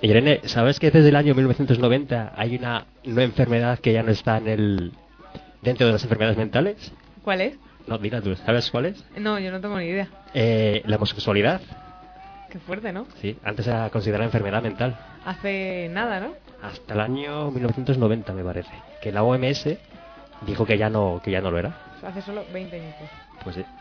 Irene, ¿sabes que desde el año 1990 hay una enfermedad que ya no está dentro de las enfermedades mentales? ¿Cuál es? No, mira tú, ¿sabes cuál es? No, yo no tengo ni idea. La homosexualidad. Qué fuerte, ¿no? Sí, antes era considerada enfermedad mental. Hace nada, ¿no? Hasta el año 1990 me parece. Que la OMS dijo que ya no lo era. Hace solo 20 años. Pues sí.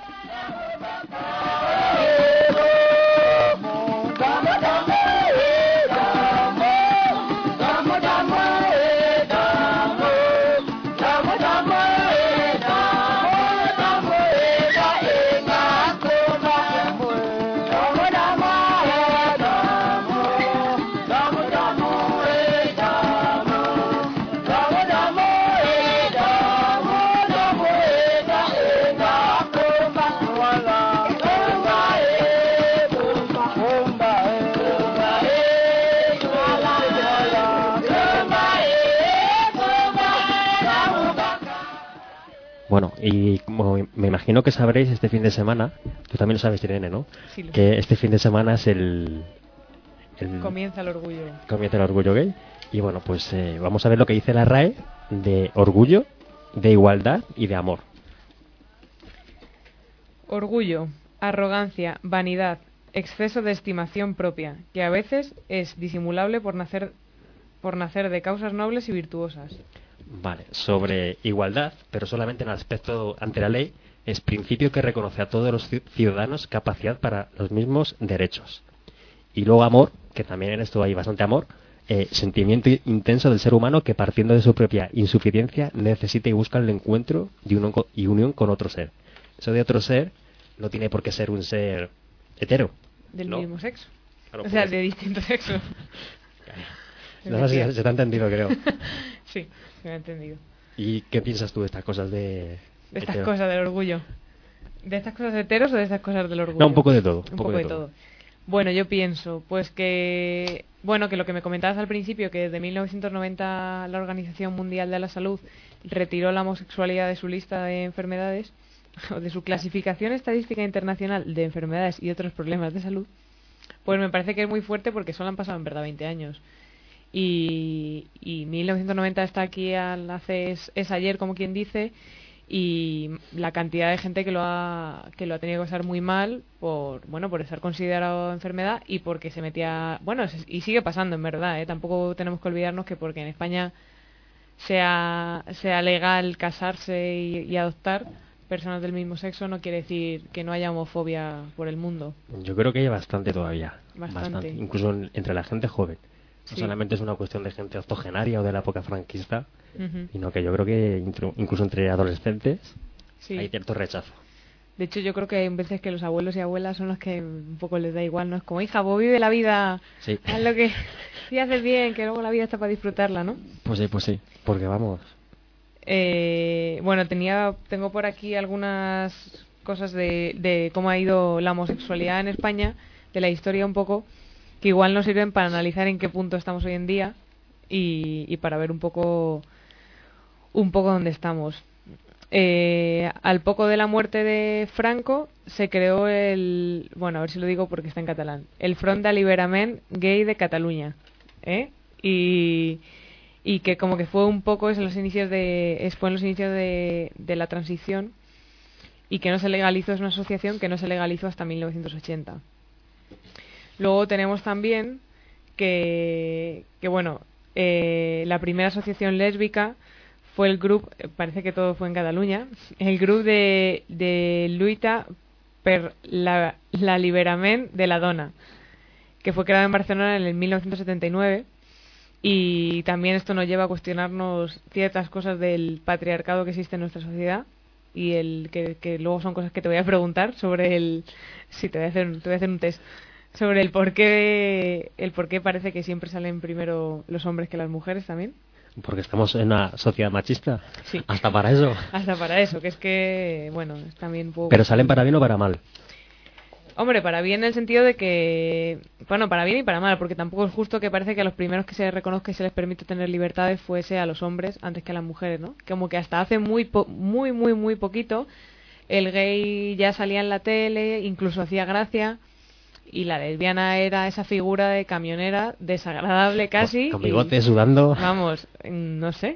Bueno, y como me imagino que sabréis, este fin de semana, tú también lo sabes, Irene, ¿no? Sí, lo que este fin de semana es el Comienza el orgullo. Comienza el orgullo gay. Y bueno, pues vamos a ver lo que dice la RAE de orgullo, de igualdad y de amor. Orgullo, arrogancia, vanidad, exceso de estimación propia, que a veces es disimulable por nacer de causas nobles y virtuosas. Vale, sobre igualdad, pero solamente en el aspecto ante la ley, es principio que reconoce a todos los ciudadanos capacidad para los mismos derechos. Y luego amor, que también en esto hay bastante amor, sentimiento intenso del ser humano que partiendo de su propia insuficiencia necesita y busca el encuentro y unión con otro ser. Eso de otro ser no tiene por qué ser un ser hetero. Del ¿no? mismo sexo. Claro, o sea, pues, de distinto sexo. no sé si se te ha entendido, creo. Sí, se me ha entendido. ¿Y qué piensas tú de estas cosas De estas hetero? cosas del orgullo. ¿De estas cosas heteros o de estas cosas del orgullo? No, un poco de todo. Un poco de todo. Bueno, yo pienso, pues que lo que me comentabas al principio, que desde 1990 la Organización Mundial de la Salud retiró la homosexualidad de su lista de enfermedades, o de su clasificación estadística internacional de enfermedades y otros problemas de salud, pues me parece que es muy fuerte porque solo han pasado en verdad 20 años. Y 1990 está aquí es ayer, como quien dice, y la cantidad de gente que lo ha tenido que pasar muy mal por estar considerado enfermedad y porque se metía, y sigue pasando en verdad, tampoco tenemos que olvidarnos que porque en España sea legal casarse y adoptar personas del mismo sexo no quiere decir que no haya homofobia por el mundo. Yo creo que hay bastante todavía. Bastante. Incluso entre la gente joven. No Sí. solamente es una cuestión de gente octogenaria o de la época franquista, Uh-huh. sino que yo creo que incluso entre adolescentes Sí. hay cierto rechazo. De hecho, yo creo que hay veces que los abuelos y abuelas son los que un poco les da igual, ¿no? Es como, hija, vos vive la vida, Sí. haz lo que sí haces bien, que luego la vida está para disfrutarla, ¿no? Pues sí. Porque vamos. Tengo por aquí algunas cosas de cómo ha ido la homosexualidad en España, de la historia un poco, que igual nos sirven para analizar en qué punto estamos hoy en día y para ver un poco dónde estamos. Al poco de la muerte de Franco se creó a ver si lo digo porque está en catalán, el Front d'Alliberament Gay de Cataluña, y que como que fue un poco fue en los inicios de la transición y que no se legalizó, es una asociación que no se legalizó hasta 1980. Luego tenemos también que la primera asociación lésbica fue el grupo, parece que todo fue en Cataluña, el grupo de Lluita per l'Alliberament de la Dona, que fue creado en Barcelona en el 1979. Y también esto nos lleva a cuestionarnos ciertas cosas del patriarcado que existe en nuestra sociedad y que luego son cosas que te voy a preguntar sobre sí, te voy a hacer un test sobre el por qué parece que siempre salen primero los hombres que las mujeres también. Porque estamos en una sociedad machista. Sí. Hasta para eso. Hasta para eso, que es que, es también un poco... Pero salen para bien o para mal. Hombre, para bien en el sentido de que... para bien y para mal, porque tampoco es justo que parece que a los primeros que se reconozca y se les permite tener libertades fuese a los hombres antes que a las mujeres, ¿no? Como que hasta hace muy poquito el gay ya salía en la tele, incluso hacía gracia, y la lesbiana era esa figura de camionera desagradable casi. Con bigote, sudando. Vamos, no sé.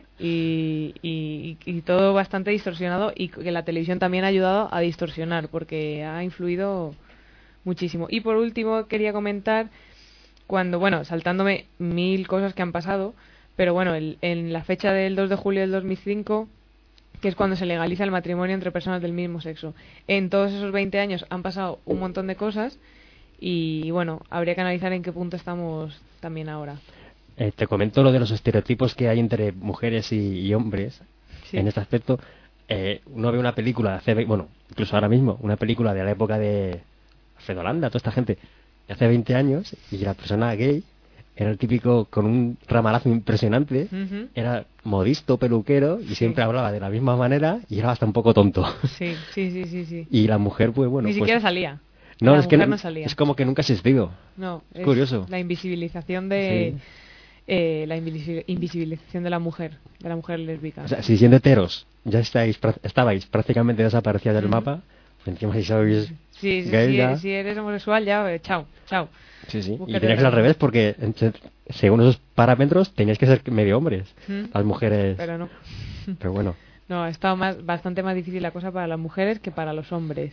Y todo bastante distorsionado, y que la televisión también ha ayudado a distorsionar, porque ha influido muchísimo. Y por último quería comentar, saltándome mil cosas que han pasado, pero bueno, en la fecha del 2 de julio del 2005, que es cuando se legaliza el matrimonio entre personas del mismo sexo. En todos esos 20 años han pasado un montón de cosas y bueno, habría que analizar en qué punto estamos también ahora. Te comento lo de los estereotipos que hay entre mujeres y hombres. Sí. En este aspecto. Uno ve una película incluso ahora mismo, una película de la época de Alfredo Landa, toda esta gente, de hace 20 años, y la persona gay era el típico con un ramalazo impresionante, era modisto, peluquero, y siempre hablaba de la misma manera y era hasta un poco tonto. Sí. Y la mujer, pues bueno... Ni siquiera salía. No, es que no salía. Es como que nunca ha existido. No, es curioso. La invisibilización de... Sí. La invisibilización de la mujer lésbica. O sea, si siendo heteros ya estabais prácticamente desaparecidas del mapa, pues encima si sois gay si eres homosexual ya, chao. Sí. Y tenía que ser al revés, porque según esos parámetros teníais que ser medio hombres, las mujeres. Pero no. Pero bueno. No, ha estado bastante más difícil la cosa para las mujeres que para los hombres.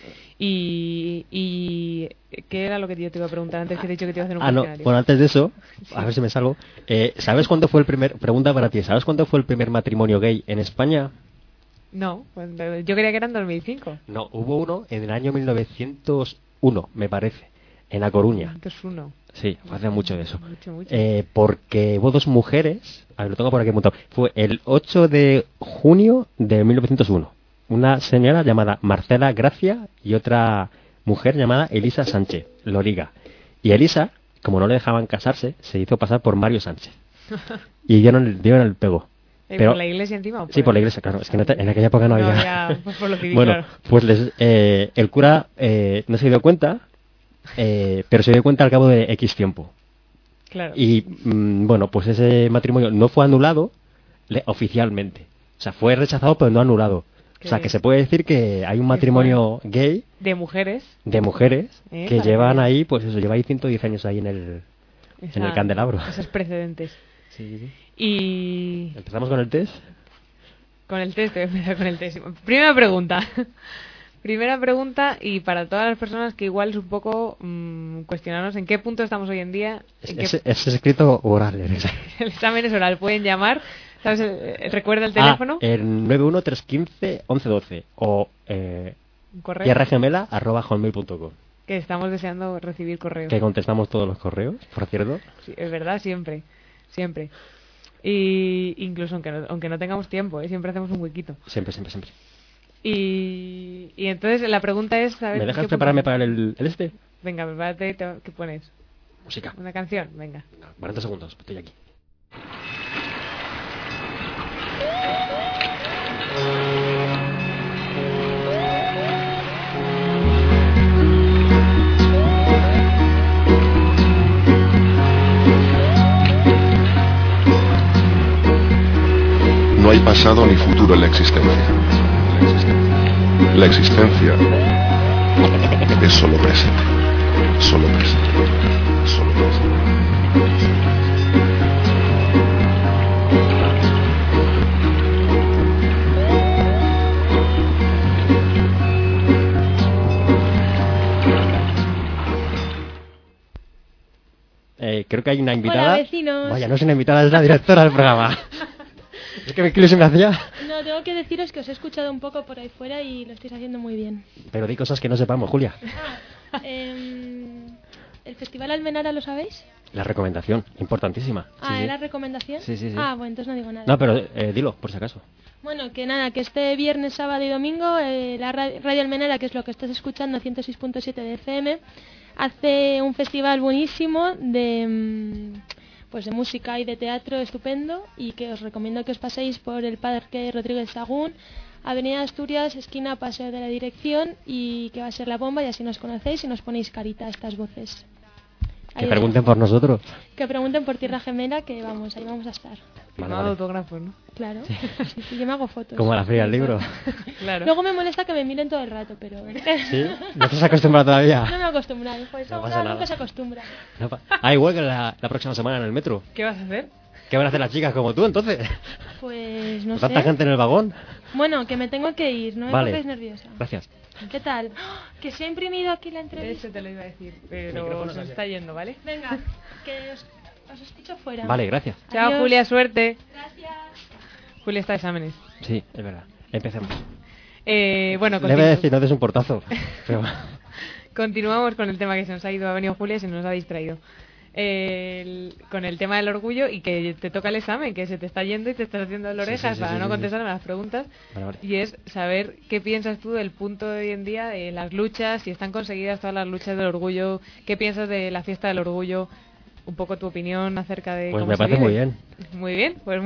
Y ¿qué era lo que yo te iba a preguntar antes, que te he dicho que te iba a hacer un cuestionario? Bueno, antes de eso, a ver si me salgo. ¿Sabes cuándo fue pregunta para ti, ¿sabes cuándo fue el primer matrimonio gay en España? No, pues yo creía que era en 2005. No, hubo uno en el año 1901, me parece, en A Coruña. 1901. Sí, hace mucho de eso. Mucho. Porque hubo dos mujeres, a ver, lo tengo por aquí apuntado, fue el 8 de junio de 1901. Una señora llamada Marcela Gracia y otra mujer llamada Elisa Sánchez Loriga. Y Elisa, como no le dejaban casarse, se hizo pasar por Mario Sánchez. Y dieron el pego. Pero, ¿por la iglesia encima? Sí, por la iglesia, claro. Es que en aquella época no había... pues por lo civil, bueno, claro. Pues el cura no se dio cuenta, pero se dio cuenta al cabo de X tiempo. Claro. Y pues ese matrimonio no fue anulado oficialmente. O sea, fue rechazado, pero no anulado. O sea, que se puede decir que hay un matrimonio gay de mujeres que llevan ahí, pues eso, lleva ahí 110 años ahí en el candelabro. Esos precedentes. Sí. Y... ¿Empezamos con el test? Voy a empezar con el test. Primera pregunta, y para todas las personas que igual es un poco cuestionarnos en qué punto estamos hoy en día. Es escrito oral. El examen es oral, pueden llamar. ¿Sabes? ¿Recuerda el teléfono? El 913151112 o tierragemela@hotmail.com. Que estamos deseando recibir correos. Que contestamos todos los correos, por cierto. Sí, es verdad, siempre. Y incluso aunque no tengamos tiempo, siempre hacemos un huequito. Siempre. Y entonces la pregunta es... ¿Me dejas prepararme para el este? Venga, prepárate. ¿Qué pones? Música. ¿Una canción? Venga. 40 segundos, estoy aquí. No hay pasado ni futuro en la existencia. La existencia es solo presente. Solo presente. Creo que hay una invitada. Hola, vecinos. Vaya, no es una invitada, es la directora del programa. Es que ¿qué se me hacía? No, tengo que deciros que os he escuchado un poco por ahí fuera y lo estáis haciendo muy bien. Pero di cosas que no sepamos, Julia. ¿El Festival Almenara lo sabéis? La recomendación, importantísima. ¿Es la recomendación? Sí. Bueno, entonces no digo nada. No, pero dilo, por si acaso. Bueno, que este viernes, sábado y domingo la Radio Almenara, que es lo que estás escuchando, 106.7 de FM, hace un festival buenísimo de música y de teatro estupendo, y que os recomiendo que os paséis por el Parque Rodríguez Sagún, Avenida Asturias, esquina Paseo de la Dirección, y que va a ser la bomba, y así nos conocéis y nos ponéis carita a estas voces. Que pregunten por nosotros. Que pregunten por Tierra Gemela, que vamos, ahí vamos a estar. Firmado autógrafos, ¿no? Claro, sí, yo me hago fotos. Como la feria del libro. Claro. Luego me molesta que me miren todo el rato, pero... ¿Sí? ¿No te has acostumbrado todavía? No me he acostumbrado, pues No no pasa nunca nada. se acostumbra. Igual que la próxima semana en el metro. ¿Qué vas a hacer? ¿Qué van a hacer las chicas como tú, entonces? Pues no ¿Tanta sé. gente en el vagón? Bueno, que me tengo que ir, no me Vale. pongáis nerviosa. Gracias. ¿Qué tal? ¡Oh! Que se ha imprimido aquí la entrevista. Eso te lo iba a decir, pero Micrófonos se allá. está yendo, ¿vale? Venga, que os escucho fuera. Vale, gracias. Chao, Adiós. Julia, suerte. Gracias. Julia está de exámenes. Sí, es verdad. Empecemos. Bueno, Le voy a decir, no des un portazo. Pero... continuamos con el tema que se nos ha ido. Ha venido Julia y se nos ha distraído. Con el tema del orgullo y que te toca el examen, que se te está yendo y te estás haciendo el orejas sí, para sí, no sí. contestarme las preguntas. Vale. Y es saber qué piensas tú del punto de hoy en día de las luchas, si están conseguidas todas las luchas del orgullo, qué piensas de la fiesta del orgullo, un poco tu opinión acerca de Pues cómo me se parece vive. muy bien. Muy bien, pues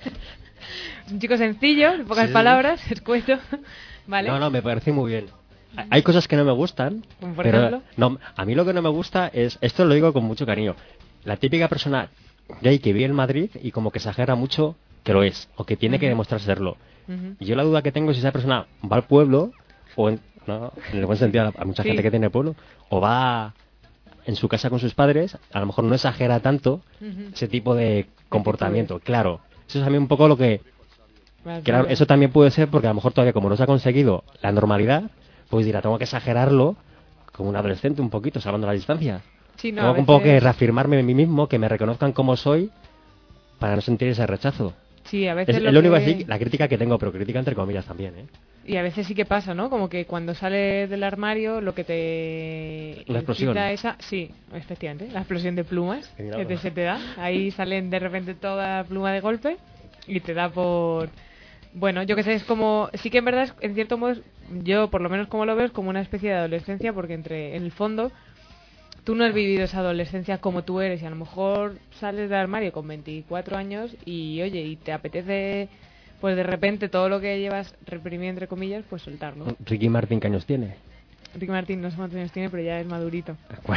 es un chico sencillo, en pocas Sí. palabras, escueto, ¿vale? No, me parece muy bien. Hay cosas que no me gustan, Como por pero ejemplo. no, a mí lo que no me gusta es, esto lo digo con mucho cariño, la típica persona gay que vive en Madrid y como que exagera mucho que lo es, o que tiene que demostrar serlo. Ujú. Y yo la duda que tengo es si esa persona va al pueblo, o no, en el buen sentido, a mucha Sí. gente que tiene pueblo, o va en su casa con sus padres, a lo mejor no exagera tanto Ujú. ese tipo de comportamiento. Claro, eso es a mí un poco lo que... Vale, Claro, vale. eso también puede ser porque a lo mejor todavía como no se ha conseguido la normalidad, pues dirá, tengo que exagerarlo como un adolescente un poquito, salvando la distancia. Sí, no, tengo a un poco que veces- reafirmarme en mí mismo, que me reconozcan como soy, para no sentir ese rechazo. Sí, a veces Es lo lo único que- así, la crítica que tengo, pero crítica entre comillas también, ¿eh? Y a veces sí que pasa, ¿no? Como que cuando sales del armario lo que te... La explosión. incita esa... Sí, efectivamente, la explosión de plumas Que mira, que pues. se te da. Ahí salen de repente toda pluma de golpe y te da por... Bueno, yo que sé, es como... Sí que en verdad, en cierto modo, yo por lo menos como lo veo, es como una especie de adolescencia porque en el fondo tú no has vivido esa adolescencia como tú eres y a lo mejor sales del armario con 24 años y oye, y te apetece pues de repente todo lo que llevas reprimido entre comillas, pues soltarlo. Ricky Martin, ¿qué años tiene? Ricky Martín no sé cuántos años tiene, pero ya es madurito.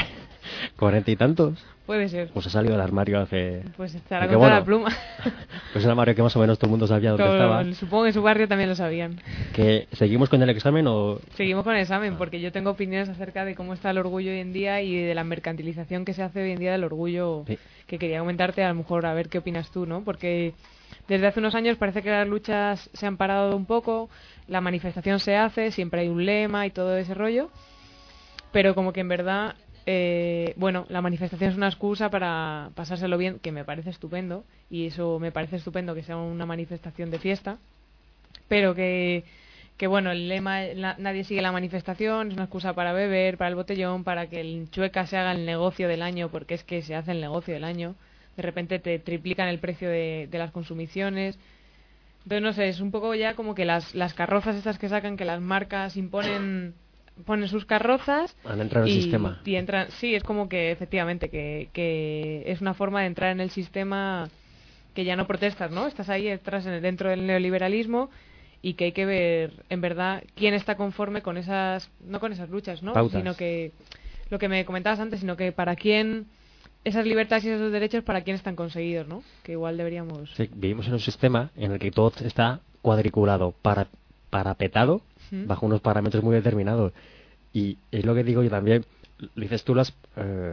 40 y tantos. Puede ser. Pues ha salido del armario hace... Pues estará Aunque con toda bueno, la pluma. Pues un armario que más o menos todo el mundo sabía dónde estaba. Supongo que en su barrio también lo sabían. ¿Que seguimos con el examen o...? Seguimos con el examen, porque yo tengo opiniones acerca de cómo está el orgullo hoy en día y de la mercantilización que se hace hoy en día del orgullo, Sí. que quería comentarte, a lo mejor a ver qué opinas tú, ¿no? Porque desde hace unos años parece que las luchas se han parado un poco, la manifestación se hace, siempre hay un lema y todo ese rollo, pero como que en verdad, bueno, la manifestación es una excusa para pasárselo bien, que me parece estupendo, y eso me parece estupendo que sea una manifestación de fiesta, pero que bueno, el lema, nadie sigue la manifestación, es una excusa para beber, para el botellón, para que el Chueca se haga el negocio del año, porque es que se hace el negocio del año, de repente te triplican el precio de las consumiciones. Entonces, no sé, es un poco ya como que las carrozas estas que sacan, que las marcas ponen sus carrozas Han entrado en el sistema. y entran, sí, es como que efectivamente que es una forma de entrar en el sistema, que ya no protestas, ¿no? Estás ahí, entras dentro del neoliberalismo y que hay que ver en verdad quién está conforme con esas, no con esas luchas, ¿no? Pautas. Sino que lo que me comentabas antes, sino que para quién esas libertades y esos derechos para quién están conseguidos, ¿no? Que igual deberíamos... Sí, vivimos en un sistema en el que todo está cuadriculado, parapetado, ¿Mm? bajo unos parámetros muy determinados. Y es lo que digo yo también, lo dices tú, las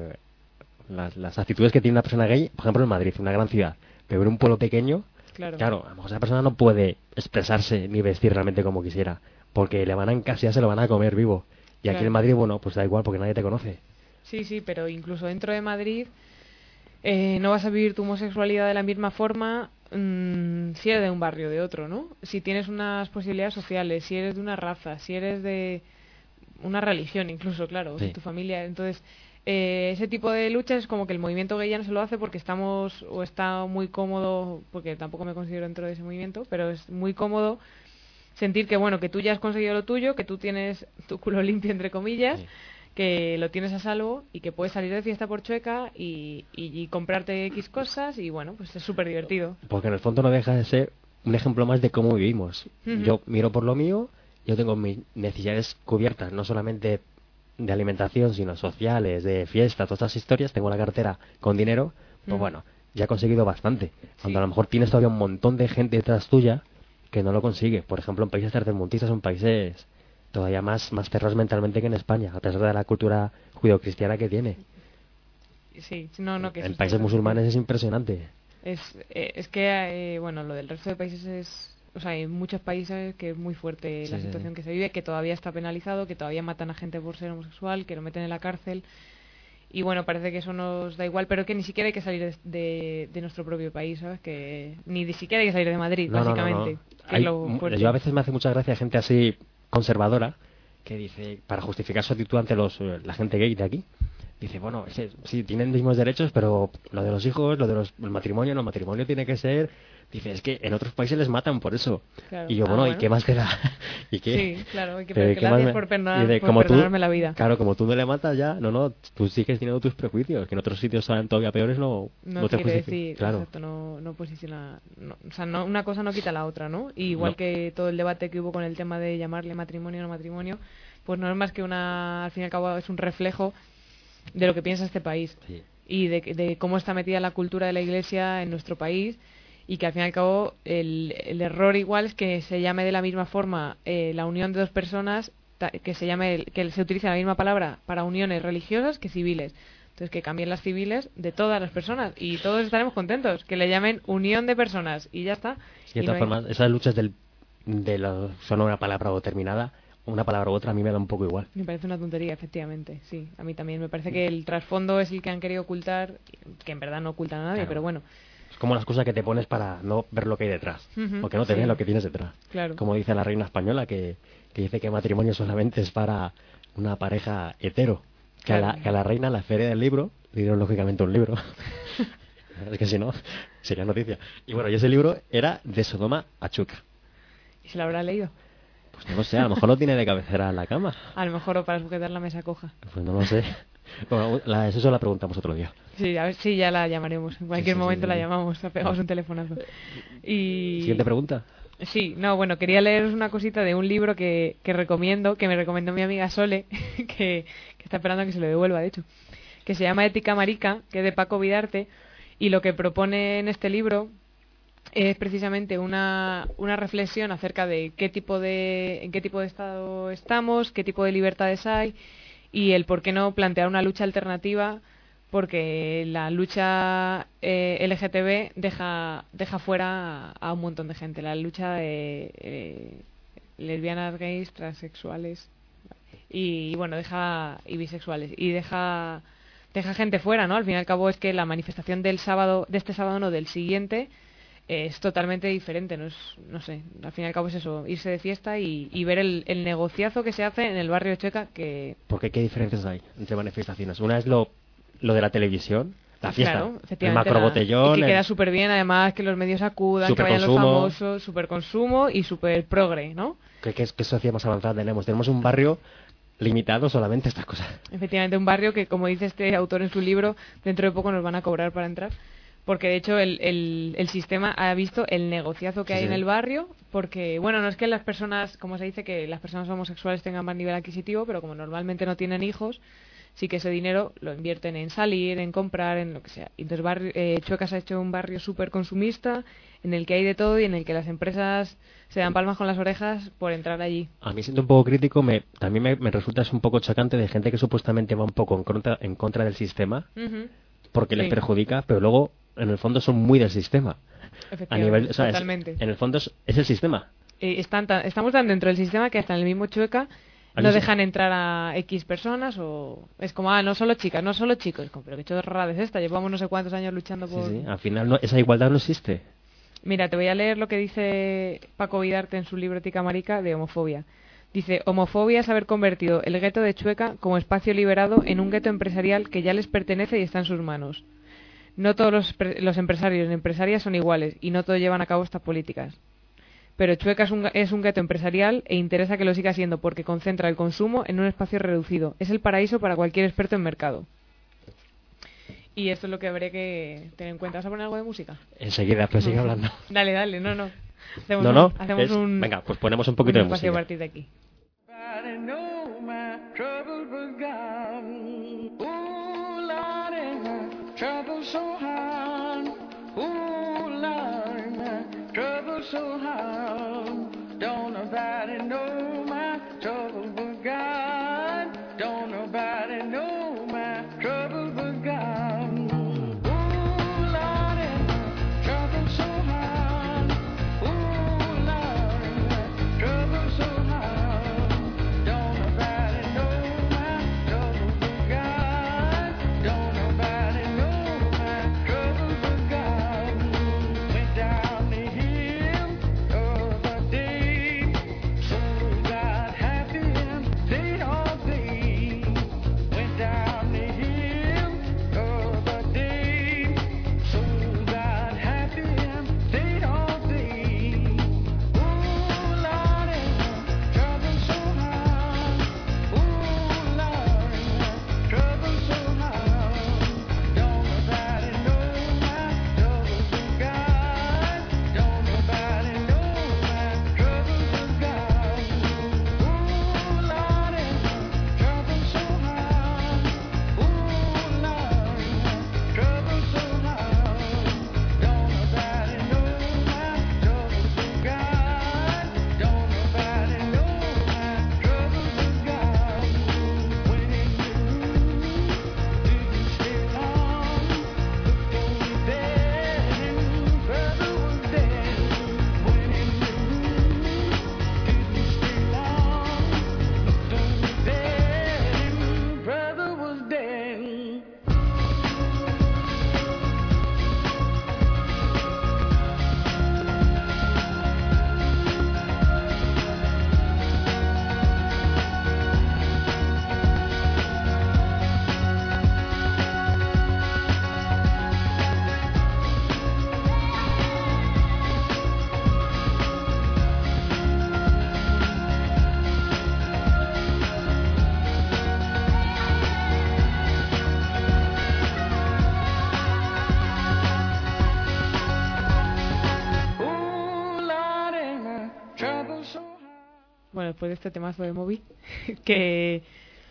actitudes que tiene una persona gay, por ejemplo en Madrid, una gran ciudad, pero en un pueblo pequeño, Claro. claro, a lo mejor esa persona no puede expresarse ni vestir realmente como quisiera, porque le van a encasillar, se lo van a comer vivo. Y aquí Claro. en Madrid, bueno, pues da igual porque nadie te conoce. Sí, sí, pero incluso dentro de Madrid no vas a vivir tu homosexualidad de la misma forma si eres de un barrio o de otro, ¿no? Si tienes unas posibilidades sociales, si eres de una raza, si eres de una religión incluso, claro, Sí. si tu familia. Entonces, ese tipo de luchas es como que el movimiento gay ya no se lo hace porque estamos, o está muy cómodo, porque tampoco me considero dentro de ese movimiento, pero es muy cómodo sentir que, bueno, que tú ya has conseguido lo tuyo, que tú tienes tu culo limpio, entre comillas, Sí. que lo tienes a salvo y que puedes salir de fiesta por Chueca y comprarte X cosas y, bueno, pues es súper divertido. Porque en el fondo no deja de ser un ejemplo más de cómo vivimos. Ujú. Yo miro por lo mío, yo tengo mis necesidades cubiertas, no solamente de alimentación, sino sociales, de fiesta, todas estas historias, tengo la cartera con dinero, pues bueno, ya he conseguido bastante. Cuando a lo mejor tienes todavía un montón de gente detrás tuya que no lo consigue. Por ejemplo, en países tercermundistas son países todavía más cerrados mentalmente que en España, a pesar de la cultura judeocristiana que tiene. Sí, no, que En países musulmanes es impresionante. Es que, bueno, lo del resto de países es... O sea, hay muchos países que es muy fuerte la situación que se vive, que todavía está penalizado, que todavía matan a gente por ser homosexual, que lo meten en la cárcel. Y bueno, parece que eso nos da igual, pero que ni siquiera hay que salir de nuestro propio país, ¿sabes? Que ni siquiera hay que salir de Madrid, básicamente. Que es lo fuerte. Yo a veces me hace mucha gracia gente así conservadora que dice, para justificar su actitud ante la gente gay de aquí, dice, bueno, sí, tienen mismos derechos, pero lo de los hijos, el matrimonio, no, el matrimonio tiene que ser... Dice, es que en otros países les matan por eso. Claro. Y yo, bueno, ¿y qué más te da? ¿Y qué? Sí, claro, gracias por como perdonarme la vida. Claro, como tú no le matas ya, no, tú sigues teniendo tus prejuicios, que en otros sitios salen todavía peores, no te quiere decir, claro. Exacto, no posiciona... o sea, una cosa no quita la otra, ¿no? Y igual que todo el debate que hubo con el tema de llamarle matrimonio o no matrimonio, pues no es más que al fin y al cabo, es un reflejo de lo que piensa este país. Sí. Y de cómo está metida la cultura de la Iglesia en nuestro país, y que al fin y al cabo el error igual es que se llame de la misma forma la unión de dos personas, que se utilice la misma palabra para uniones religiosas que civiles. Entonces que cambien las civiles de todas las personas y todos estaremos contentos, que le llamen unión de personas y ya está. Sí, de todas formas, esas luchas son una palabra determinada, una palabra u otra, a mí me da un poco igual. Me parece una tontería, efectivamente, sí. A mí también me parece que el trasfondo es el que han querido ocultar, que en verdad no ocultan a nadie, claro. Pero bueno. Es como la excusa que te pones para no ver lo que hay detrás, porque no te ven lo que tienes detrás. Claro. Como dice la reina española, que dice que matrimonio solamente es para una pareja hetero. Que a la reina, la feria del libro, le dieron lógicamente un libro. Es que si no, sería noticia. Y bueno, y ese libro era de Sodoma a Chueca. ¿Y se lo habrá leído? Pues no lo sé, a lo mejor lo tiene de cabecera en la cama. A lo mejor o para sujetar la mesa coja. Pues no lo sé. Bueno, eso la preguntamos otro día. Sí, a ver si ya la llamaremos. En cualquier momento la llamamos, la pegamos un telefonazo. Y... ¿Siguiente pregunta? Sí, no, bueno, quería leeros una cosita de un libro que recomiendo, que me recomendó mi amiga Sole, que está esperando a que se le devuelva, de hecho, que se llama Ética Marica, que es de Paco Vidarte, y lo que propone en este libro es precisamente una reflexión acerca de en qué tipo de estado estamos, qué tipo de libertades hay, y el por qué no plantear una lucha alternativa, porque la lucha LGTB deja fuera a un montón de gente. La lucha de lesbianas, gays, transexuales y bueno, y bisexuales, y deja gente fuera, ¿no? Al fin y al cabo es que la manifestación del siguiente es totalmente diferente, no sé, al fin y al cabo es eso, irse de fiesta y ver el negociazo que se hace en el barrio de Chueca. ¿Por qué? ¿Qué diferencias hay entre manifestaciones? Una es lo de la televisión, la fiesta, claro, el macrobotellón, y que queda súper bien, además que los medios acudan, que vayan los famosos, super consumo y super progre, ¿no? ¿Qué sociedad más avanzada tenemos un barrio limitado solamente a estas cosas. Efectivamente, un barrio que, como dice este autor en su libro, dentro de poco nos van a cobrar para entrar. Porque de hecho el sistema ha visto el negociazo que hay en el barrio, porque, bueno, no es que las personas, como se dice, que las personas homosexuales tengan más nivel adquisitivo, pero como normalmente no tienen hijos, sí que ese dinero lo invierten en salir, en comprar, en lo que sea. Entonces Chueca se ha hecho un barrio súper consumista, en el que hay de todo y en el que las empresas se dan palmas con las orejas por entrar allí. A mí, siendo un poco crítico, también me resulta un poco chocante de gente que supuestamente va un poco en contra del sistema, porque les perjudica, pero luego en el fondo son muy del sistema. Efectivamente, totalmente. En el fondo es el sistema. Estamos tan dentro del sistema que hasta en el mismo Chueca no dejan entrar a X personas, o es como, no solo chicas, no solo chicos. Es como, pero qué chorrada es esta, llevamos no sé cuántos años luchando por... Sí, al final esa igualdad no existe. Mira, te voy a leer lo que dice Paco Vidarte en su libro Ética Marica de homofobia. Dice: homofobia es haber convertido el gueto de Chueca como espacio liberado en un gueto empresarial que ya les pertenece y está en sus manos. No todos los empresarios y empresarias son iguales y no todos llevan a cabo estas políticas. Pero Chueca es un gueto empresarial e interesa que lo siga siendo porque concentra el consumo en un espacio reducido. Es el paraíso para cualquier experto en mercado. Y esto es lo que habría que tener en cuenta. ¿Vas a poner algo de música? Enseguida, pero sigue hablando. Dale, no. Venga, pues ponemos un poquito de música. A partir de aquí. nobody know my trouble was gone. Ooh, Lordy, my trouble so hard. Ooh, Lordy, my trouble so hard. Don't nobody know my trouble was gone. Don't nobody know my trouble was gone. Ooh, Lordy, my trouble so hard. Ooh, Lordy, my trouble so hard. Don't nobody know my trouble was gone. Don't nobody know my trouble was gone. Went down the hill the other day, so got happy and stayed all day. Went down the hill the other day, so got happy and stayed all day. Ooh, Lordy, my trouble so hard. Ooh, Lordy, my trouble so hard. Don't nobody know my trouble was gone. Don't nobody know my trouble was gone. Ooh, Lordy, my trouble so hard. Ooh, Lordy, my trouble so hard. Don't nobody know my trouble was gone. Don't nobody know my trouble was gone. When in the room, didn't stay long. Looked on me dead and brother was dead. When in the room, didn't stay long. Looked on me dead and brother was dead. Ooh, Lordy, my trouble so hard. Bueno, después de este temazo de Moby, que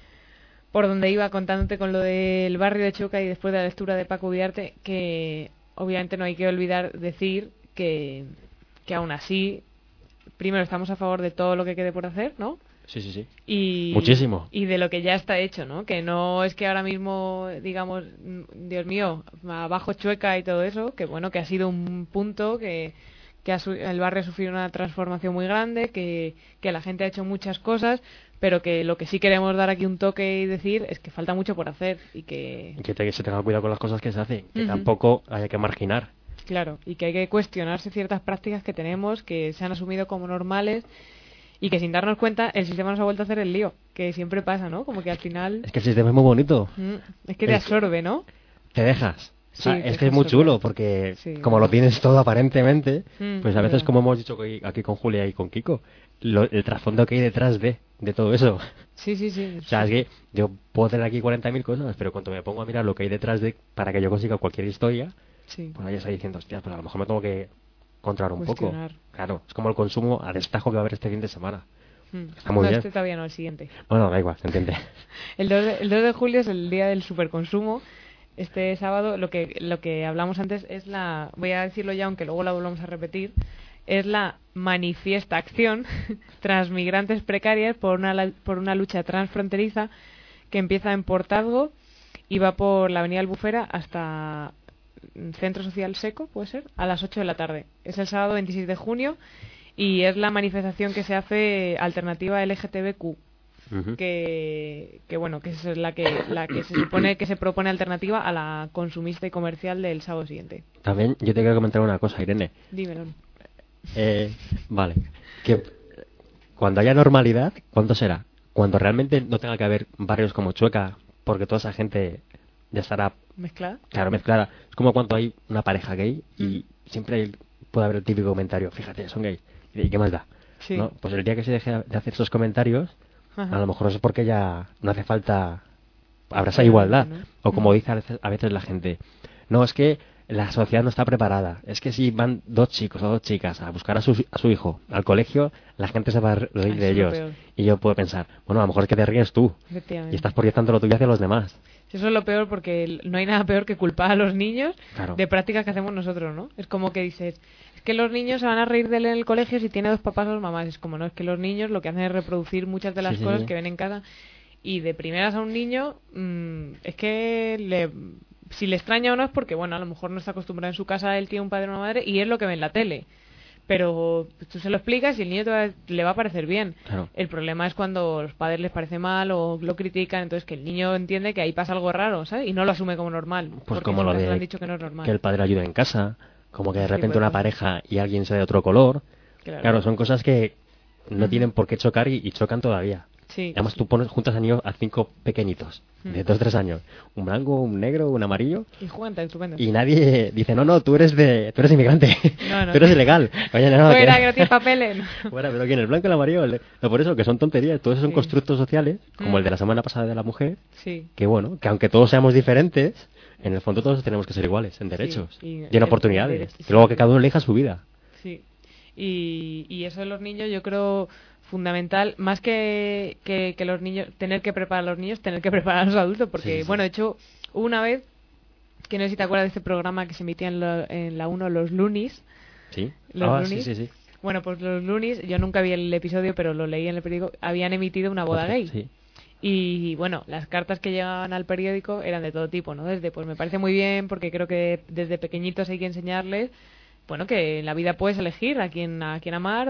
por donde iba contándote con lo del barrio de Chueca y después de la lectura de Paco Uriarte, que obviamente no hay que olvidar decir que aún así, primero estamos a favor de todo lo que quede por hacer, ¿no? Sí, sí, sí. Y, Muchísimo. y de lo que ya está hecho, ¿no? Que no es que ahora mismo digamos, Dios mío, abajo Chueca y todo eso, que bueno, que ha sido un punto que el barrio ha sufrido una transformación muy grande, que la gente ha hecho muchas cosas, pero que lo que sí queremos dar aquí un toque y decir es que falta mucho por hacer y que Se tenga cuidado con las cosas que se hacen, que Ujú. tampoco haya que marginar. claro, y que hay que cuestionarse ciertas prácticas que tenemos, que se han asumido como normales y que sin darnos cuenta el sistema nos ha vuelto a hacer el lío, que siempre pasa, ¿no? Como que al final Es que el sistema es muy bonito. es que te absorbe, ¿no? Te dejas. O sea, Sí, te es que es muy dejas chulo sorprender. porque Sí, como lo tienes todo aparentemente, pues a veces, verdad. como hemos dicho aquí con Julia y con Kiko, el trasfondo que hay detrás de todo eso. Sí, sí, sí. O sea, es que yo puedo tener aquí 40.000 cosas, pero cuando me pongo a mirar lo que hay detrás para que yo consiga cualquier historia, Sí. pues ahí estoy diciendo, hostia, pues a lo mejor me tengo que controlar un poco. Cuestionar. Claro, es como el consumo a destajo que va a haber este fin de semana. Está muy no, bien. este todavía no, el siguiente. Bueno, da igual, se entiende. El 2 de julio es el día del superconsumo. Este sábado lo que hablamos antes es voy a decirlo ya aunque luego la volvamos a repetir, es la manifiesta acción transmigrantes precarias por una lucha transfronteriza que empieza en Portazgo y va por la avenida Albufera hasta Centro Social Seco, puede ser, a las 8 de la tarde. Es el sábado 26 de junio y es la manifestación que se hace alternativa LGTBQ. Ujú. Que bueno, que es la que se supone que se propone alternativa a la consumista y comercial del sábado siguiente. También yo te quiero comentar una cosa, Irene. Dímelo. Vale. Que cuando haya normalidad, ¿cuándo será? Cuando realmente no tenga que haber barrios como Chueca, porque toda esa gente ya estará, ¿Mezclada? claro, mezclada. Es como cuando hay una pareja gay y siempre puede haber el típico comentario, fíjate, son gays. ¿Y qué más da? Sí. ¿No? Pues el día que se deje de hacer esos comentarios, Ajá. a lo mejor es porque ya no hace falta, habrá esa Claro, igualdad. ¿no? O como dice a veces la gente, no, es que la sociedad no está preparada. Es que si van 2 chicos o 2 chicas a buscar a su hijo al colegio, la gente se va a reír de Eso es lo ellos. peor. Y yo puedo pensar, bueno, a lo mejor es que te ríes tú Efectivamente. y estás proyectando lo tuyo hacia los demás. Eso es lo peor porque no hay nada peor que culpar a los niños Claro. de prácticas que hacemos nosotros, ¿no? Es como que dices, es que los niños se van a reír de él en el colegio si tiene 2 papás o 2 mamás. Es como, no, es que los niños lo que hacen es reproducir muchas de las Sí, sí, cosas sí. que ven en casa. Y de primeras a un niño, es que si le extraña o no es porque, bueno, a lo mejor no está acostumbrado en su casa, él tiene un padre o una madre y es lo que ve en la tele. Pero tú se lo explicas y el niño le va a parecer bien. Claro. El problema es cuando a los padres les parece mal o lo critican, entonces que el niño entiende que ahí pasa algo raro, ¿sabes? Y no lo asume como normal. Pues porque como lo siempre de le han dicho que no es normal. que el padre ayude en casa, como que de Ese tipo repente de una cosas. pareja y alguien sea de otro color. Claro, son cosas que no Ujú. tienen por qué chocar y chocan todavía. Sí. Además, tú juntas a niños, a 5 pequeñitos, de 2 o 3 años, un blanco, un negro, un amarillo, Y juegan tan estupendo. y nadie dice, no, tú eres inmigrante, No, tú eres ilegal. Oye, no, Fuera, que- que no tiene papeles. Fuera, pero ¿quién? El blanco, el amarillo. No, por eso, que son tonterías. Todos esos son Sí. constructos sociales, como Mm. el de la semana pasada de la mujer, Sí. que bueno, que aunque todos seamos diferentes, en el fondo todos tenemos que ser iguales en derechos y y en oportunidades. derechos, Y luego sí. que cada uno elija su vida. Sí. Y eso de los niños yo creo fundamental, más que los niños, tener que preparar a los niños, tener que preparar a los adultos, porque, Sí, sí, sí. bueno, de hecho, hubo una vez, que no sé si te acuerdas de este programa que se emitía en la 1, Los Loonies. ¿Sí? Los Ah, Loonies. sí, sí, sí. Bueno, pues los Loonies, yo nunca vi el episodio, pero lo leí en el periódico, habían emitido una boda Otro, gay. sí. Y bueno, las cartas que llegaban al periódico eran de todo tipo, ¿no? Desde, pues me parece muy bien, porque creo que desde pequeñitos hay que enseñarles, bueno, que en la vida puedes elegir a quién amar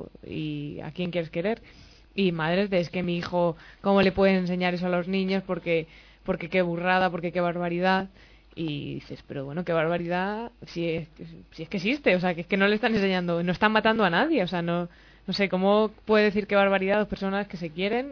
y a quién quieres querer. Y madres de, es que mi hijo, ¿cómo le puede enseñar eso a los niños? Porque qué burrada, porque qué barbaridad. Y dices, pero bueno, qué barbaridad, si es que existe, o sea, que es que no le están enseñando, no están matando a nadie, o sea, no sé, ¿cómo puede decir qué barbaridad 2 personas que se quieren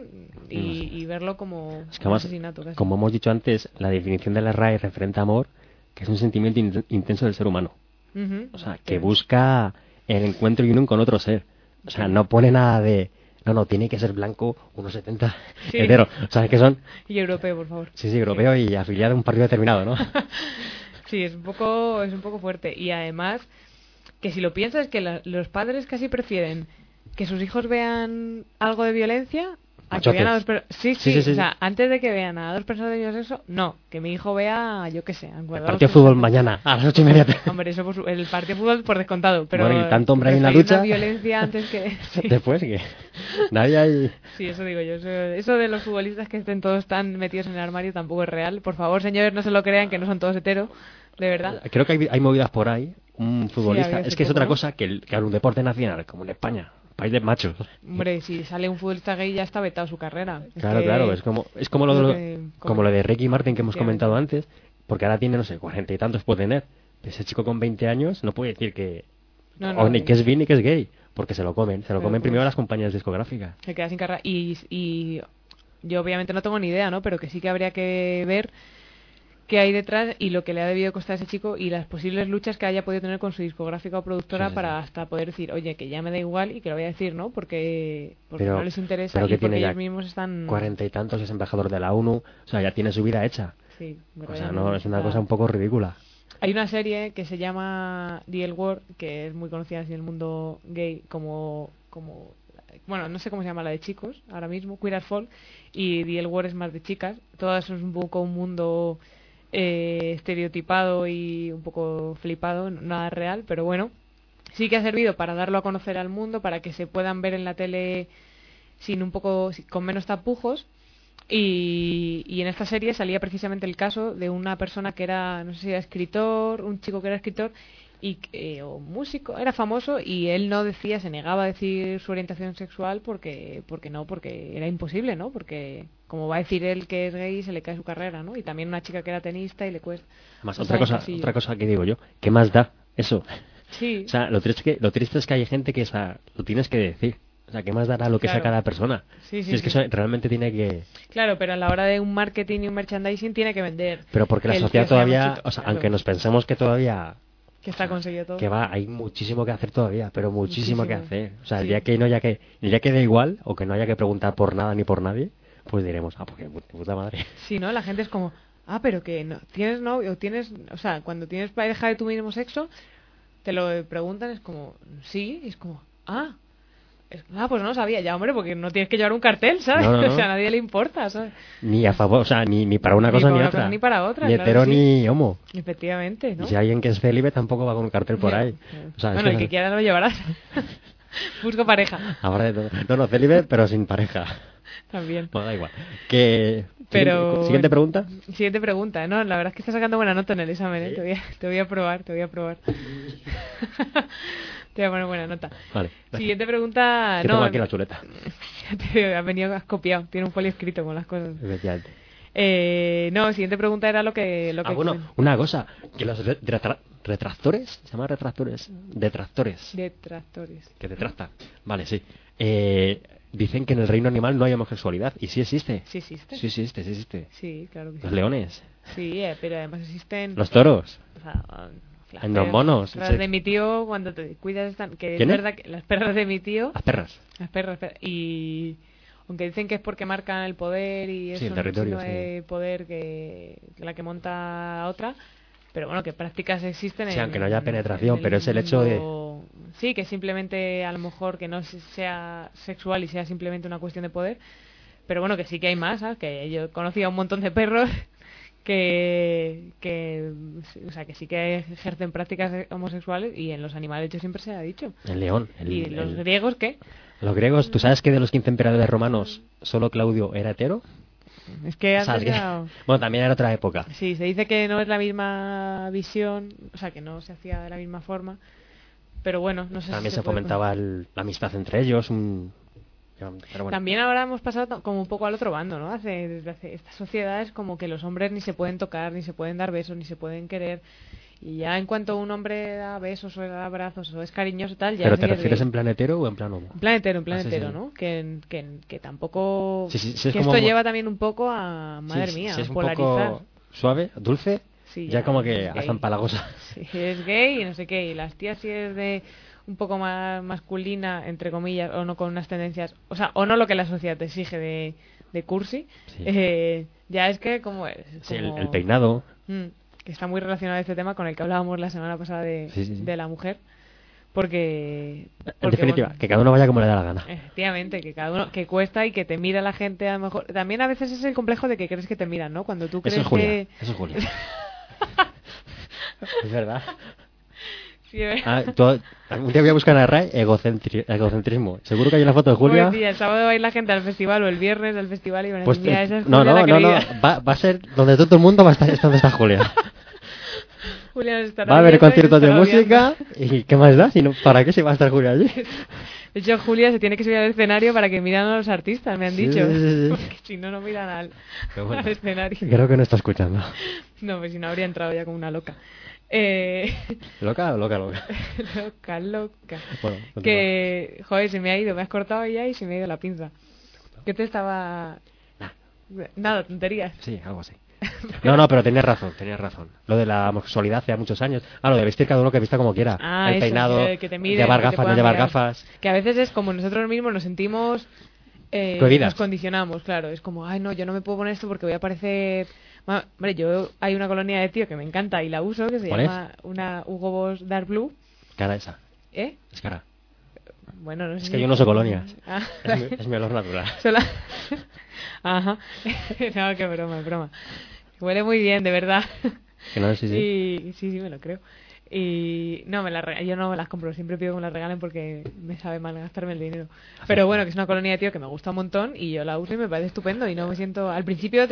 y verlo como Es que un además, asesinato casi? como hemos dicho antes, la definición de la RAE referente a amor, que es un sentimiento intenso del ser humano. Ujú. O sea, que busca el encuentro y unión con otro ser. O sea, no pone nada de... No, tiene que ser blanco, 1,70, Sí. hetero. O sea, que son... Y europeo, por favor. Sí, europeo y afiliado a un partido determinado, ¿no? Sí, es un poco fuerte. Y además, que si lo piensas, que los padres casi prefieren que sus hijos vean algo de violencia a que Machotes. vean a 2 personas. Sí, Sí, sí, sí, o sea, antes de que vean a 2 personas de mismo sexo, no, que mi hijo vea, yo qué sé, El partido de fútbol mañana, a las 8:30. Hombre, eso el partido de fútbol por descontado, pero Bueno, y tanto hombre ahí en la preferir lucha. una violencia antes que sí. Después, que nadie hay... Sí, eso digo yo. Eso de los futbolistas que estén todos tan metidos en el armario tampoco es real. Por favor, señores, no se lo crean, que no son todos heteros, de verdad. Creo que hay movidas por ahí. Un futbolista... había es hace que es poco, otra ¿no? cosa que un deporte nacional, como en España. País de machos. Hombre, si sale un futbolista gay ya está vetado su carrera. Claro, es como lo como de Ricky Martin que hemos Efectivamente. comentado antes, porque ahora tiene, no sé, 40 y tantos puede tener. Ese chico con 20 años no puede decir que... No, ni que es bi ni que es gay, porque se lo comen pues- primero las compañías discográficas. Se queda sin carrera. Y yo obviamente no tengo ni idea, ¿no? Pero que sí que habría que ver qué hay detrás y lo que le ha debido costar a ese chico y las posibles luchas que haya podido tener con su discográfica o productora Sí, sí, para sí. hasta poder decir, oye, que ya me da igual y que lo voy a decir, ¿no? Porque Pero- no les interesa pero y que porque tiene ya ellos mismos están... 40 y tantos, es embajador de la ONU, o sea, ya tiene su vida hecha. Sí, O sea, no, es una cosa un poco ridícula. Hay una serie que se llama The L Word, que es muy conocida así en el mundo gay como bueno, no sé cómo se llama la de chicos ahora mismo, Queer as Folk, y The L Word es más de chicas. Todo eso es un poco un mundo estereotipado y un poco flipado, nada real, pero bueno, sí que ha servido para darlo a conocer al mundo, para que se puedan ver en la tele con menos tapujos. Y en esta serie salía precisamente el caso de una persona que era, no sé si era escritor, un chico que era escritor o músico, era famoso y él no decía, se negaba a decir su orientación sexual porque era imposible, ¿no? Porque como va a decir él que es gay se le cae su carrera, ¿no? Y también una chica que era tenista y le cuesta. Además, O sea, otra cosa que digo yo, ¿qué más da eso? Sí. O sea, lo triste es que hay gente que lo tienes que decir. O sea, ¿qué más dará lo que sea Claro. cada persona? Sí, si es que sí. eso realmente tiene que... Claro, pero a la hora de un marketing y un merchandising tiene que vender. Pero porque la El sociedad que sea todavía, machito, o sea, claro, aunque nos pensemos que todavía... que está conseguido todo. Que hay muchísimo que hacer todavía, pero muchísimo que Muchísimo. hacer. O sea, el Sí. día que el día que da igual, o que no haya que preguntar por nada ni por nadie, pues diremos, porque puta madre. Sí, ¿no? La gente es como, pero que no tienes novio, o tienes, o sea, cuando tienes pareja de tu mismo sexo, te lo preguntan, es como, sí, y es como, pues no lo sabía ya, hombre, porque no tienes que llevar un cartel, ¿sabes? No. O sea, a nadie le importa, ¿sabes? Ni a favor, o sea, ni para una Ni cosa para ni una otra. cosa ni para otra, Ni claro hetero que sí. ni homo. Efectivamente, ¿no? Y si alguien que es célibe tampoco va con un cartel por ahí. O sea, bueno, es el que quiera lo llevarás. Busco pareja. Habrá de todo. No, célibe, pero sin pareja. También. Bueno, da igual. Que... Pero... Siguiente pregunta. Siguiente pregunta, ¿no? La verdad es que estás sacando buena nota en el examen, ¿eh? Te voy a probar. Te voy a poner buena nota. Vale. Siguiente pregunta... Que tengo aquí la chuleta. Has copiado. Tiene un folio escrito con las cosas. Efectivamente. Siguiente pregunta era lo que bueno, una cosa. Que los retractores... ¿Se llaman retractores? Detractores. Detractores. Que detractan. Vale, sí. Dicen que en el reino animal no hay homosexualidad. ¿Y sí existe? ¿Sí existe? Sí existe. Sí, claro que sí. Los leones. Sí, pero además existen... Los toros. O sea, Los monos. Las perras de mi tío, cuando te cuidas, están... Que es ¿Quiénes? verdad que las perras de mi tío... Las perras. Las perras. Y... Aunque dicen que es porque marcan el poder y eso, Sí, el territorio, no es sí. poder que la que monta otra... Pero bueno, que prácticas existen Sí, aunque no haya penetración, pero es el hecho de... Sí, que simplemente a lo mejor que no sea sexual y sea simplemente una cuestión de poder. Pero bueno, que sí que hay más, ¿sabes? Que yo conocía un montón de perros que o sea, que sí que ejercen prácticas homosexuales y en los animales de hecho siempre se ha dicho. El león. ¿Y los griegos qué? Los griegos, ¿tú sabes que de los 15 emperadores romanos solo Claudio era hetero? Es que O sea, es que- Bueno, también era otra época. Sí, se dice que no es la misma visión, o sea, que no se hacía de la misma forma, pero bueno, no sé También si se puede- fomentaba la amistad entre ellos. Pero bueno. También ahora hemos pasado como un poco al otro bando, ¿no? Desde hace estas sociedades como que los hombres ni se pueden tocar, ni se pueden dar besos, ni se pueden querer. Y ya en cuanto un hombre da besos o da abrazos o es cariñoso tal, ya ¿Pero sí te es refieres gay. en plan hetero o en plan homo? En plan entero, Ah, sí, sí. ¿no? Que tampoco... Sí, es que como- esto lleva también un poco a... Madre Sí, mía, si es un polarizar. poco suave, dulce, Sí, ya como que es hasta gay. empalagosa. Sí, es gay y no sé qué. Y las tías si es de un poco más masculina, entre comillas, o no con unas tendencias... O sea, o no lo que la sociedad te exige de cursi. Sí. Ya es que como es. Sí, como- el peinado. que está muy relacionado este tema con el que hablábamos la semana pasada de la mujer. Porque En definitiva, bueno, que cada uno vaya como le da la gana. efectivamente, que cada uno, que cuesta y que te mira la gente a lo mejor. También a veces es el complejo de que crees que te miran, ¿no? Cuando tú crees Eso es Julia. que... Eso es Julia. Es verdad. Sí, es verdad. Un día voy a buscar en la RAE egocentrismo. Seguro que hay una foto de Julia. Pobrecilla, el sábado va a ir la gente al festival o el viernes del festival y van a Pues, decir, mira, esa es no, Julia la no, querida. va a ser donde todo el mundo va a estar, es donde está Julia. Julia nos estará Va a haber viendo y conciertos nos de estará música y ¿qué más da? Si no, ¿para qué se va a estar Julia allí? De hecho, Julia se tiene que subir al escenario para que miran a los artistas, me han Sí, dicho. sí, sí. Porque si no, no miran Pero bueno, al escenario. creo que no está escuchando. No, pues si no habría entrado ya como una loca. ¿Loca? loca. Bueno, continúa. Que, joder, se me ha ido, me has cortado ya y se me ha ido la pinza. ¿Qué te estaba...? Nada, tonterías. Sí, algo así. No, pero tenías razón. Lo de la homosexualidad hace muchos años. Lo de vestir cada uno que vista como quiera. El Eso, peinado, que te miren, llevar que te gafas, no puedan llevar mirar. gafas. Que a veces es como nosotros mismos nos sentimos... Cohibidas. nos condicionamos, claro. Es como, ay, no, yo no me puedo poner esto porque voy a parecer... Hombre, hay una colonia de tío que me encanta y la uso, que se ¿Cuál llama una Hugo Boss Dark Blue. Cara esa. ¿Eh? Es cara. Bueno, no sé Es si- que yo no uso colonias. Ah, Es mi olor natural. sola- Ajá. No, qué broma, es broma. Huele muy bien, de verdad. Que no, sí. Y sí, me lo creo. Y no, yo no me las compro, siempre pido que me las regalen porque me sabe mal gastarme el dinero. Pero bueno, que es una colonia de tío que me gusta un montón y yo la uso y me parece estupendo y no me siento... Al principio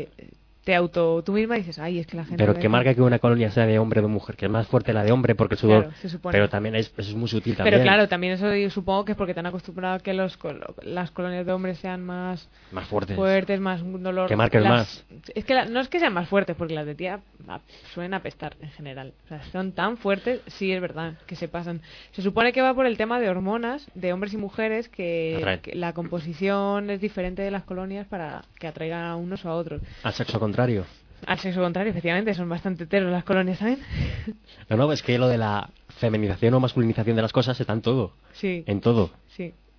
tú misma dices, ay, es que la gente... Pero me que deja". marca que una colonia sea de hombre o de mujer, que es más fuerte la de hombre porque el sudor. Claro, se supone. Pero también es muy sutil también. Pero claro, también eso yo supongo que es porque te han acostumbrado a que las colonias de hombres sean más Más fuertes. más un dolor. Que marquen más. Es que no es que sean más fuertes, porque las de tía suelen apestar en general. O sea, son tan fuertes, sí es verdad, que se pasan. Se supone que va por el tema de hormonas de hombres y mujeres, Atraen. que la composición es diferente de las colonias para que atraigan a unos o a otros. Al sexo contrario. Al sexo contrario, efectivamente, son bastante heteros las colonias también. No, es que lo de la feminización o masculinización de las cosas está en todo. Sí, En todo. sí.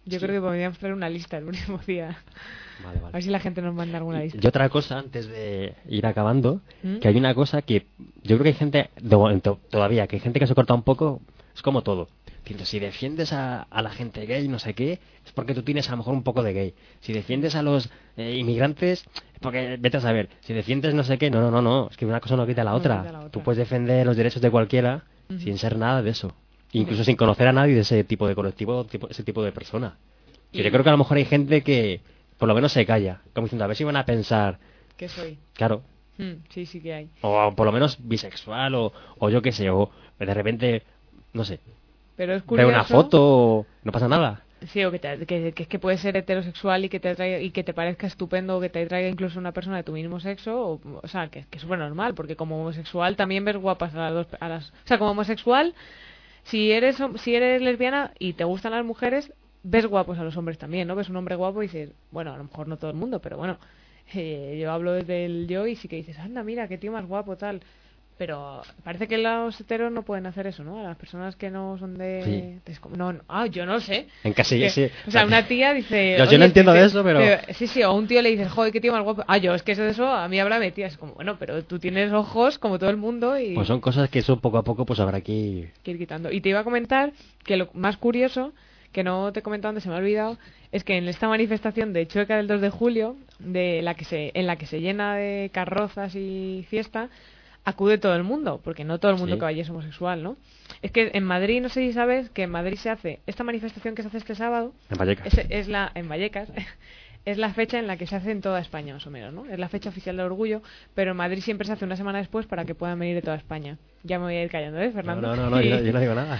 Yo creo que podríamos hacer una lista el último día. Vale, A vale. ver si la gente nos manda alguna lista. Y otra cosa, antes de ir acabando, ¿Mm? que hay una cosa que yo creo que hay gente, de momento, todavía, que hay gente que se corta un poco, es como todo. Diciendo, si defiendes a la gente gay, no sé qué, es porque tú tienes a lo mejor un poco de gay. Si defiendes a los inmigrantes, es porque, vete a saber, si defiendes no sé qué, no, es que una cosa no quita la No otra. quita la otra. Tú puedes defender los derechos de cualquiera Ujú. sin ser nada de eso. Incluso sin conocer a nadie de ese tipo de colectivo, ese tipo de persona. Que Y- yo creo que a lo mejor hay gente que por lo menos se calla, como diciendo, a ver si van a pensar, ¿Qué soy? claro, Sí, sí que hay. o por lo menos bisexual, o yo qué sé, o de repente, no sé, Pero es ve curioso. una foto, no pasa nada. Sí, o que puedes ser heterosexual y que te atraiga, y que te parezca estupendo, o que te atraiga incluso una persona de tu mismo sexo, o sea, que es súper normal, porque como homosexual también ves guapas o sea, como homosexual, si eres lesbiana y te gustan las mujeres, ves guapos a los hombres también, ¿no? Ves un hombre guapo y dices, bueno, a lo mejor no todo el mundo, pero bueno, yo hablo desde el yo y sí que dices, anda, mira, qué tío más guapo, tal. Pero parece que los heteros no pueden hacer eso, ¿no? A las personas que no son de... yo no sé. En casi, Que- sí. O sea, una tía dice... Yo "Oye, no entiendo de eso, pero... Sí, o un tío le dice, joder, qué tío más guapo. Yo, es que eso de eso, a mí háblame, tía. Es como, bueno, pero tú tienes ojos como todo el mundo y Pues son cosas que eso poco a poco pues habrá que... que ir quitando. Y te iba a comentar que lo más curioso, que no te he comentado antes, se me ha olvidado, es que en esta manifestación de Chueca del 2 de julio, en la que se llena de carrozas y fiesta, acude todo el mundo, porque no todo el mundo Sí. que vaya es homosexual, ¿no? Es que en Madrid, no sé si sabes, que en Madrid se hace esta manifestación que se hace este sábado, En Vallecas. en Vallecas, es la fecha en la que se hace en toda España, más o menos, ¿no? Es la fecha oficial del orgullo, pero en Madrid siempre se hace una semana después para que puedan venir de toda España. Ya me voy a ir callando, ¿eh, Fernando? No, yo no digo nada.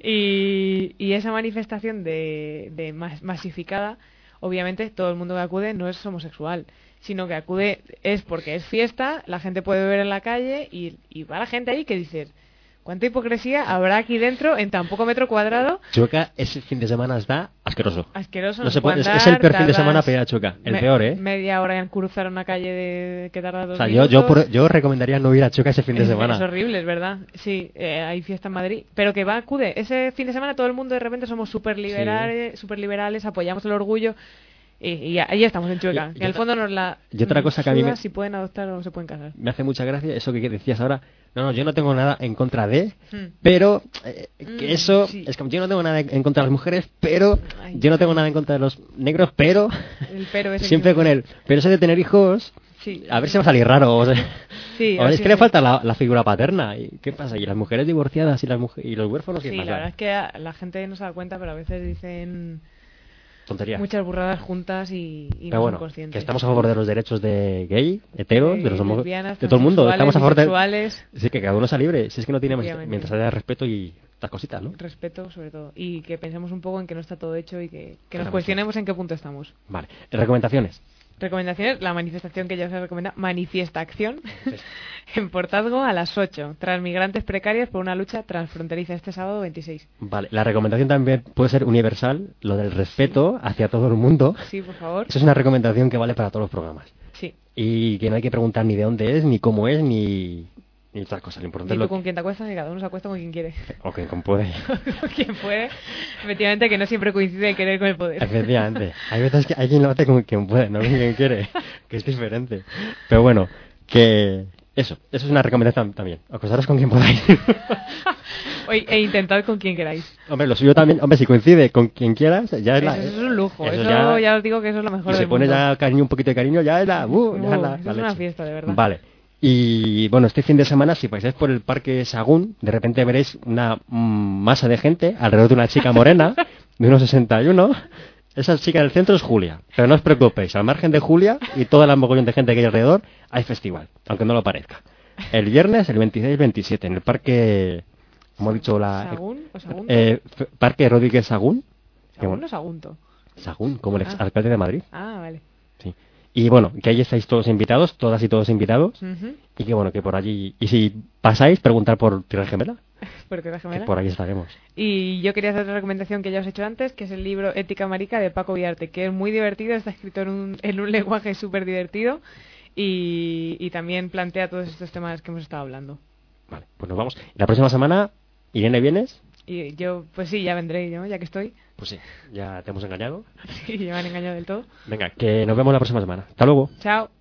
Y esa manifestación masificada, obviamente todo el mundo que acude no es homosexual, sino que acude es porque es fiesta, la gente puede beber en la calle y va la gente ahí que dice, ¿cuánta hipocresía habrá aquí dentro en tan poco metro cuadrado? Chueca ese fin de semana está asqueroso. Asqueroso, No se puede puede, andar, es el peor fin de tardas semana para ir a Chueca. El peor, ¿eh? Media hora en cruzar una calle que tarda 2 O sea, minutos. yo recomendaría no ir a Chueca ese fin de semana. Es horrible, es verdad. Sí, hay fiesta en Madrid. Pero que acude. Ese fin de semana todo el mundo de repente somos súper liberales, apoyamos el orgullo. Y ahí estamos en Chueca. Y Que en el fondo nos la y otra cosa que a mí suda me- si pueden adoptar o no se pueden casar. Me hace mucha gracia eso que decías ahora. No, yo no tengo nada en contra de, Hmm. pero que eso sí. es como yo no tengo nada en contra de las mujeres, pero Ay, yo no tengo nada en contra de los negros, pero El pero ese siempre que- con él. Pero eso de tener hijos, Sí. a ver si va a salir raro. O sea, Sí, o es así que le es. falta la figura paterna. ¿Y qué pasa? ¿Y las mujeres divorciadas y y los huérfanos? ¿Qué Sí, pasa? la verdad es que la gente no se da cuenta, pero a veces dicen Tontería. muchas burradas juntas y no Pero son bueno, conscientes. que estamos a favor de los derechos de gay, heteros, de los lesbianas, de todo el mundo. Estamos a favor de... transexuales, Sí, que cada uno sea libre. Si es que no tiene Obviamente. mientras haya respeto y estas cositas, ¿no? respeto sobre todo. Y que pensemos un poco en que no está todo hecho y que nos Claro, cuestionemos en qué punto estamos. Vale. Recomendaciones. Recomendaciones, la manifestación que ya se recomienda, Manifiesta Acción, en Portazgo a las 8, tras migrantes precarias por una lucha transfronteriza este sábado 26. Vale. La recomendación también puede ser universal, lo del respeto hacia todo el mundo. Sí, por favor. Eso es una recomendación que vale para todos los programas. Sí. Y que no hay que preguntar ni de dónde es, ni cómo es, ni otras cosas. Lo importante Y es tú lo con quien te acuestas, y cada uno se acuesta con quien quiere. o que con puede. Con quien puede. Efectivamente, que no siempre coincide el querer con el poder. Efectivamente. Hay veces que hay quien lo hace con quien puede, no con quien quiere, que es diferente. Pero bueno, que eso es una recomendación también. Acostaros con quien podáis. E intentad con quien queráis. Hombre, lo suyo también, hombre, si coincide con quien quieras, ya es la... Eso es un lujo. eso Eso ya os digo que eso es lo mejor Si se del pone mundo. ya cariño, un poquito de cariño, ya es la... ya es la eso es una leche. fiesta, de verdad. Vale. Y bueno, este fin de semana, si pasáis por el Parque Sagún, de repente veréis una masa de gente alrededor de una chica morena, de unos 61. Esa chica del centro es Julia. Pero no os preocupéis, al margen de Julia y toda la mogollón de gente que hay alrededor, hay festival, aunque no lo parezca. El viernes, el 26 y 27, en el Parque, como he dicho, ¿Sagún o Sagunto? Parque Rodríguez Sagún. ¿Sagún o Sagunto? Sagún, como el Ah. exalcalde de Madrid. Ah, vale. Sí. Y bueno, que ahí estáis todos invitados, todas y todos invitados. Ujú. Y que bueno, que por allí... Y si pasáis, preguntar por Tierra Gemela, Porque la que gemela. por ahí estaremos. Y yo quería hacer otra recomendación que ya os he hecho antes, que es el libro Ética Marica de Paco Viarte, que es muy divertido, está escrito en un lenguaje súper divertido y también plantea todos estos temas que hemos estado hablando. Vale, pues nos vamos. La próxima semana, Irene, ¿vienes? Y yo, pues sí, ya vendré, ¿no? Ya que estoy. Pues sí, ya te hemos engañado. Sí, ya me han engañado del todo. Venga, que nos vemos la próxima semana. Hasta luego. Chao.